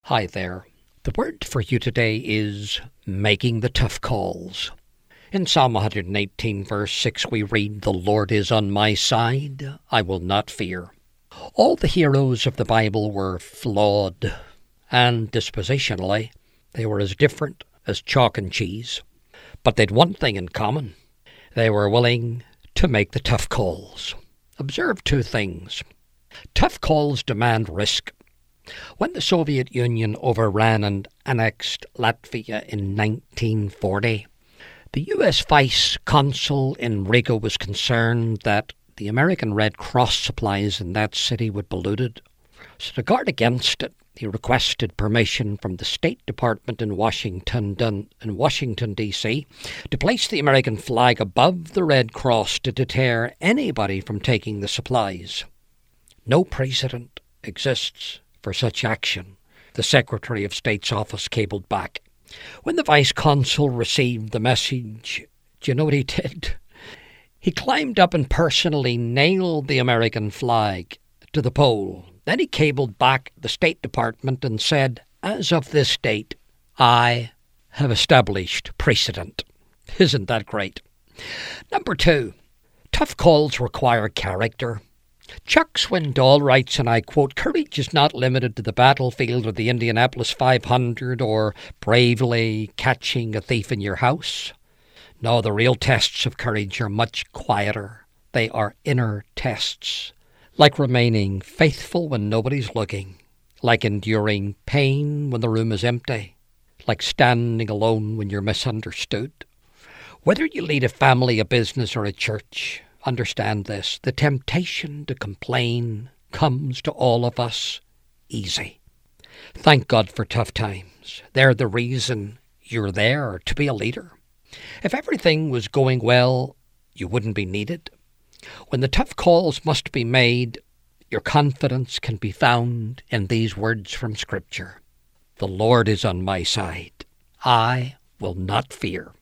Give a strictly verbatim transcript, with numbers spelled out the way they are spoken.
Hi there. The word for you today is making the tough calls. In Psalm one hundred eighteen, verse six, we read, "The Lord is on my side, I will not fear." All the heroes of the Bible were flawed, and dispositionally, they were as different as chalk and cheese. But they'd one thing in common. They were willing to make the tough calls. Observe two things. Tough calls demand risk. When the Soviet Union overran and annexed Latvia in nineteen forty, the U S Vice Consul in Riga was concerned that the American Red Cross supplies in that city would be looted. So to guard against it, he requested permission from the State Department in Washington, in Washington, D C to place the American flag above the Red Cross to deter anybody from taking the supplies. No precedent exists for such action, the Secretary of State's office cabled back. When the Vice Consul received the message, do you know what he did? He climbed up and personally nailed the American flag to the pole. Then he cabled back the State Department and said, "As of this date, I have established precedent." Isn't that great? Number two, tough calls require character. Chuck Swindoll writes, and I quote, "Courage is not limited to the battlefield or the Indianapolis five hundred or bravely catching a thief in your house. No, the real tests of courage are much quieter. They are inner tests, like remaining faithful when nobody's looking, like enduring pain when the room is empty, like standing alone when you're misunderstood. Whether you lead a family, a business, or a church, understand this: the temptation to complain comes to all of us easy. Thank God for tough times. They're the reason you're there to be a leader. If everything was going well, you wouldn't be needed. When the tough calls must be made, your confidence can be found in these words from Scripture. "The Lord is on my side. I will not fear."